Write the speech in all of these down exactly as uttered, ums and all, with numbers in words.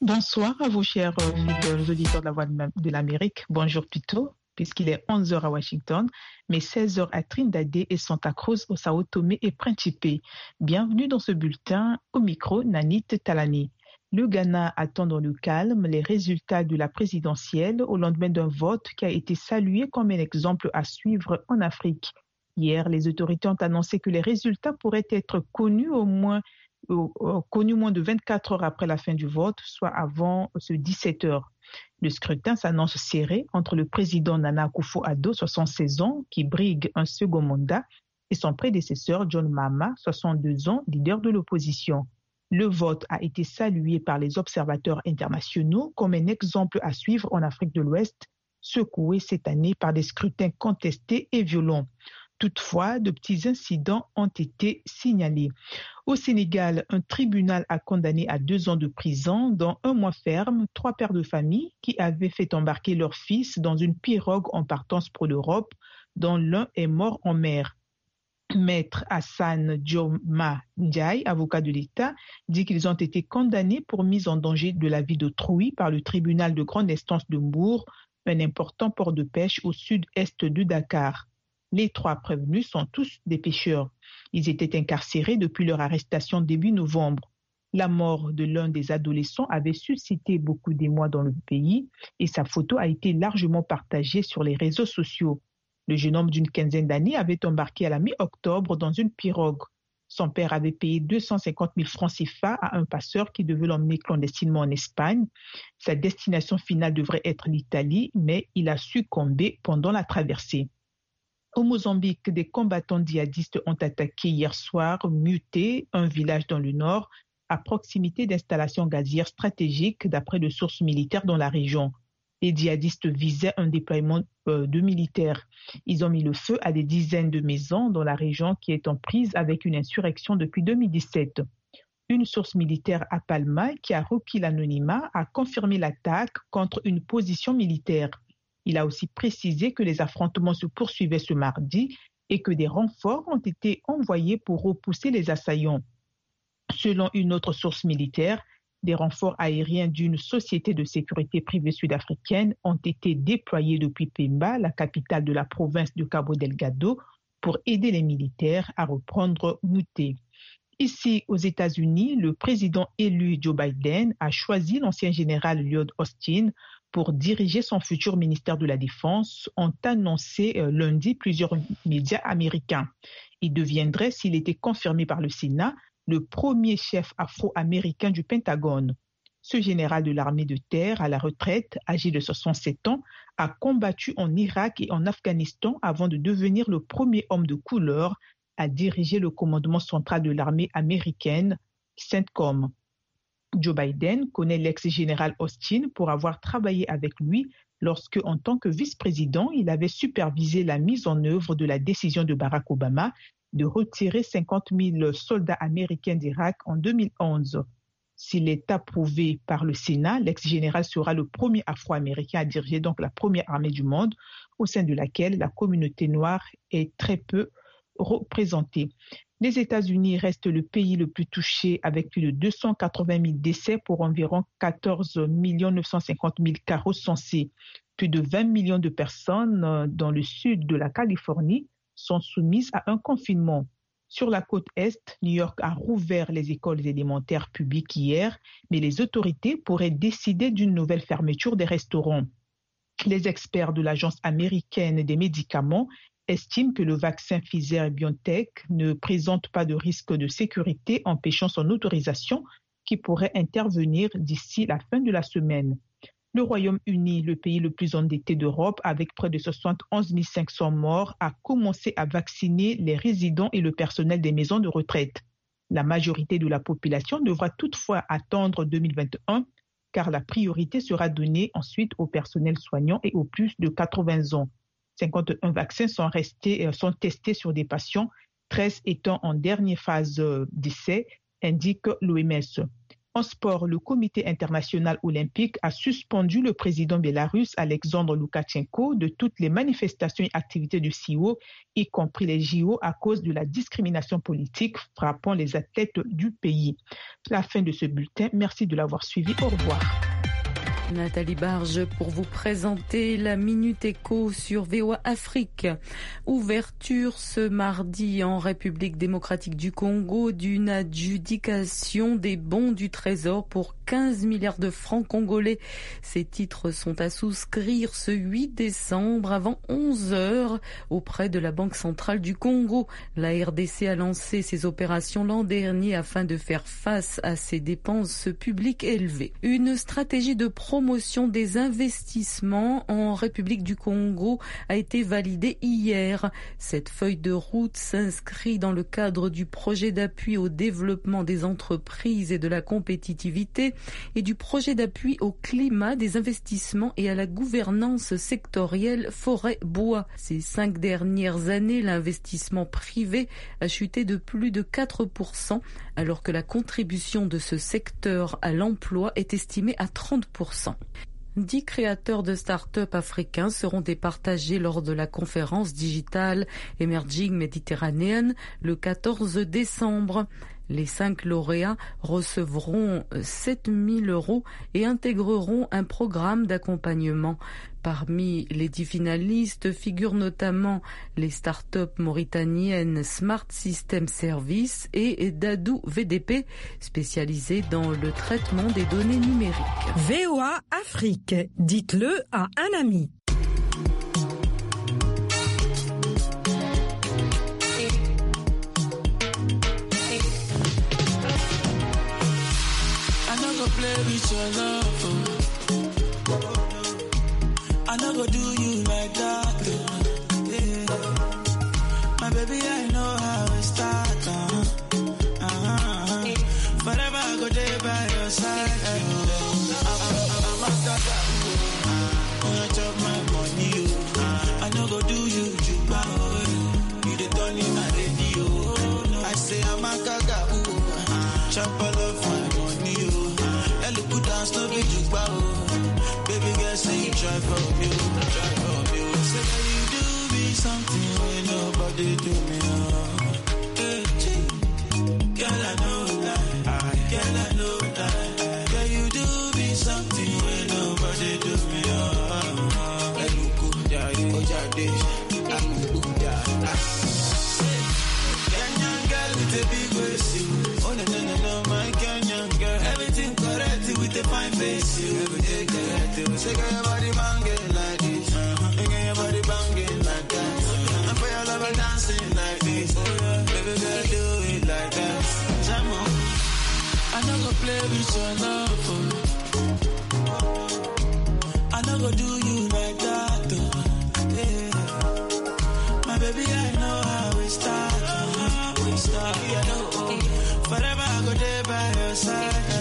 Bonsoir à vous, chers euh, fidèles auditeurs de la Voix de l'Amérique. Bonjour plutôt, puisqu'il est onze heures à Washington, mais seize heures à Trinidad et Santa Cruz au Sao Tomé et Principe. Bienvenue dans ce bulletin. Au micro, Nanit Talani. Le Ghana attend dans le calme les résultats de la présidentielle au lendemain d'un vote qui a été salué comme un exemple à suivre en Afrique. Hier, les autorités ont annoncé que les résultats pourraient être connus au moins connu moins de vingt-quatre heures après la fin du vote, soit avant ce dix-sept heures. Le scrutin s'annonce serré entre le président Nana Akufo-Addo, soixante-seize ans, qui brigue un second mandat, et son prédécesseur John Mahama, soixante-deux ans, leader de l'opposition. Le vote a été salué par les observateurs internationaux comme un exemple à suivre en Afrique de l'Ouest, secoué cette année par des scrutins contestés et violents. Toutefois, de petits incidents ont été signalés. Au Sénégal, un tribunal a condamné à deux ans de prison, dont un mois ferme, trois pères de famille qui avaient fait embarquer leur fils dans une pirogue en partance pour l'Europe, dont l'un est mort en mer. Maître Hassan Dioma Ndiaye, avocat de l'État, dit qu'ils ont été condamnés pour mise en danger de la vie d'autrui par le tribunal de grande instance de Mbour, un important port de pêche au sud-est de Dakar. Les trois prévenus sont tous des pêcheurs. Ils étaient incarcérés depuis leur arrestation début novembre. La mort de l'un des adolescents avait suscité beaucoup d'émoi dans le pays et sa photo a été largement partagée sur les réseaux sociaux. Le jeune homme d'une quinzaine d'années avait embarqué à la mi-octobre dans une pirogue. Son père avait payé deux cent cinquante mille francs C F A à un passeur qui devait l'emmener clandestinement en Espagne. Sa destination finale devrait être l'Italie, mais il a succombé pendant la traversée. Au Mozambique, des combattants djihadistes ont attaqué hier soir Muté, un village dans le nord, à proximité d'installations gazières stratégiques d'après des sources militaires dans la région. Les djihadistes visaient un déploiement euh, de militaires. Ils ont mis le feu à des dizaines de maisons dans la région qui est en prise avec une insurrection depuis deux mille dix-sept. Une source militaire à Palma, qui a requis l'anonymat, a confirmé l'attaque contre une position militaire. Il a aussi précisé que les affrontements se poursuivaient ce mardi et que des renforts ont été envoyés pour repousser les assaillants. Selon une autre source militaire, des renforts aériens d'une société de sécurité privée sud-africaine ont été déployés depuis Pemba, la capitale de la province de Cabo Delgado, pour aider les militaires à reprendre Muté. Ici, aux États-Unis, le président élu Joe Biden a choisi l'ancien général Lloyd Austin pour diriger son futur ministère de la Défense, ont annoncé euh, lundi plusieurs médias américains. Il deviendrait, s'il était confirmé par le Sénat, le premier chef afro-américain du Pentagone. Ce général de l'armée de terre à la retraite, âgé de soixante-sept ans, a combattu en Irak et en Afghanistan avant de devenir le premier homme de couleur à diriger le commandement central de l'armée américaine, CENTCOM. Joe Biden connaît l'ex-général Austin pour avoir travaillé avec lui lorsque, en tant que vice-président, il avait supervisé la mise en œuvre de la décision de Barack Obama de retirer cinquante mille soldats américains d'Irak en deux mille onze. S'il est approuvé par le Sénat, l'ex-général sera le premier afro-américain à diriger donc la première armée du monde, au sein de laquelle la communauté noire est très peu représentée. Les États-Unis restent le pays le plus touché avec plus de deux cent quatre-vingt mille décès pour environ quatorze millions neuf cent cinquante mille cas recensés. Plus de vingt millions de personnes dans le sud de la Californie sont soumises à un confinement. Sur la côte Est, New York a rouvert les écoles élémentaires publiques hier, mais les autorités pourraient décider d'une nouvelle fermeture des restaurants. Les experts de l'Agence américaine des médicaments estime que le vaccin Pfizer-BioNTech ne présente pas de risque de sécurité empêchant son autorisation qui pourrait intervenir d'ici la fin de la semaine. Le Royaume-Uni, le pays le plus endetté d'Europe avec près de soixante et onze mille cinq cents morts, a commencé à vacciner les résidents et le personnel des maisons de retraite. La majorité de la population devra toutefois attendre deux mille vingt et un car la priorité sera donnée ensuite au personnel soignant et aux plus de quatre-vingts ans. cinquante-et-un vaccins sont, restés, sont testés sur des patients, treize étant en dernière phase d'essai, indique l'O M S. En sport, le Comité international olympique a suspendu le président bélarusse Alexandre Loukachenko de toutes les manifestations et activités du C I O, y compris les J O, à cause de la discrimination politique frappant les athlètes du pays. La fin de ce bulletin. Merci de l'avoir suivi. Au revoir. Nathalie Barge pour vous présenter la Minute Éco sur V O A Afrique. Ouverture ce mardi en République démocratique du Congo d'une adjudication des bons du Trésor pour quinze milliards de francs congolais. Ces titres sont à souscrire ce huit décembre avant onze heures auprès de la Banque centrale du Congo. La R D C a lancé ses opérations l'an dernier afin de faire face à ces dépenses publiques élevées. Une stratégie de promotion des investissements en République du Congo a été validée hier. Cette feuille de route s'inscrit dans le cadre du projet d'appui au développement des entreprises et de la compétitivité et du projet d'appui au climat, des investissements et à la gouvernance sectorielle forêt-bois. Ces cinq dernières années, l'investissement privé a chuté de plus de quatre pour cent, alors que la contribution de ce secteur à l'emploi est estimée à trente pour cent. Dix créateurs de start-up africains seront départagés lors de la conférence digitale Emerging Mediterranean le quatorze décembre. Les cinq lauréats recevront sept mille euros et intégreront un programme d'accompagnement. Parmi les dix finalistes figurent notamment les startups mauritaniennes Smart System Service et Dadou V D P, spécialisées dans le traitement des données numériques. V O A Afrique, dites-le à un ami. Play with your love, oh. I never do you like that, oh. Yeah. My baby, I know how it starts, uh-huh. Uh-huh. Forever I go there by your side, oh. I'm a tata, oh. When I chop my money, oh. I never do you, juba, oh. You the turn in my radio, I say I'm a gaga, oh. Chop all of my money, oh. No be jukba, oh. Baby girl, say you try for me, try for me. Say that you do me something when nobody do me, oh. Hey, girl, I know that, girl, I know that. Girl, you do me something when nobody do me, oh. Hey, look, yeah, oh, yeah, this, I'm yeah. Kenyan girl with a big waist, oh, no, no, no, no, my Kenyan girl, everything correct with a fine face, you every day correct. Say, girl, your body banging like this, uh-huh. Girl, your body banging like that, uh-huh. And for your lover dancing like this, oh, yeah. Baby girl, do it like that. Jam on, I no go play with your love, oh. I no go do you like that, oh. Yeah. My baby, I know how we start, uh-huh. We start, yeah, I know, oh. Forever I go there by your side, yeah.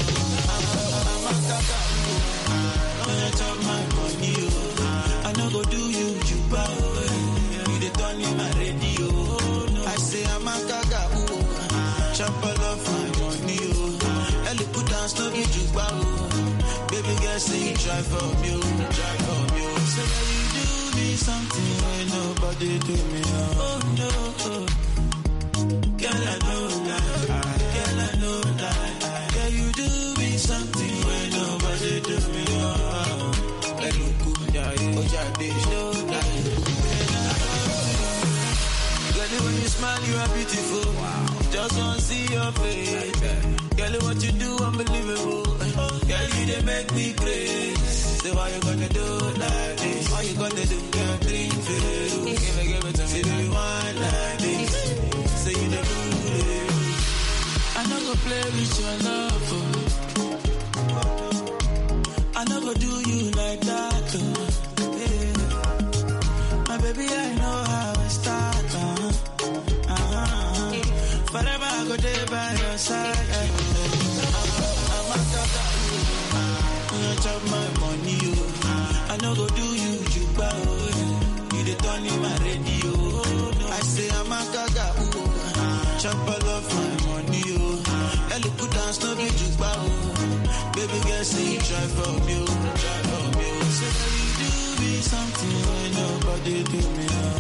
When I chop my money, oh, I no go do you, juba, oh. You the turn in my radio, I say I'm a gaga, oh. Chop all of my money, oh. Ellie put down no be juba, oh. Baby girl, say you try for me, oh. Try for me, oh. Say that you do me something when nobody do me, oh. Oh no, oh. Girl, I know that, girl, I know that. Girl, you do me something when nobody do me, oh. Girl, when you smile, you are beautiful. Wow. Just want to see your face. Girl, what you do, unbelievable. Girl, you they make me crazy. Say, why you gonna do like this? Why you gonna do? Girl, drink for you. Give it, give it to me. Say, do you want like this? Say, you the good. I never play with your love, oh. I never do you like that, oh. My baby, I know how it starts, uh-huh. Uh-huh. Forever I go there by your side, uh-huh. I'm a tata, oh. You chop my money, oh. I know go do you, juba, oh. You the turn in my radio, I say I'm a gaga, oh. Chop all of my money, oh. Ellie put down, no be juke bow. Baby girl, say you try for me, try for me. Say that you do me something when nobody do me now.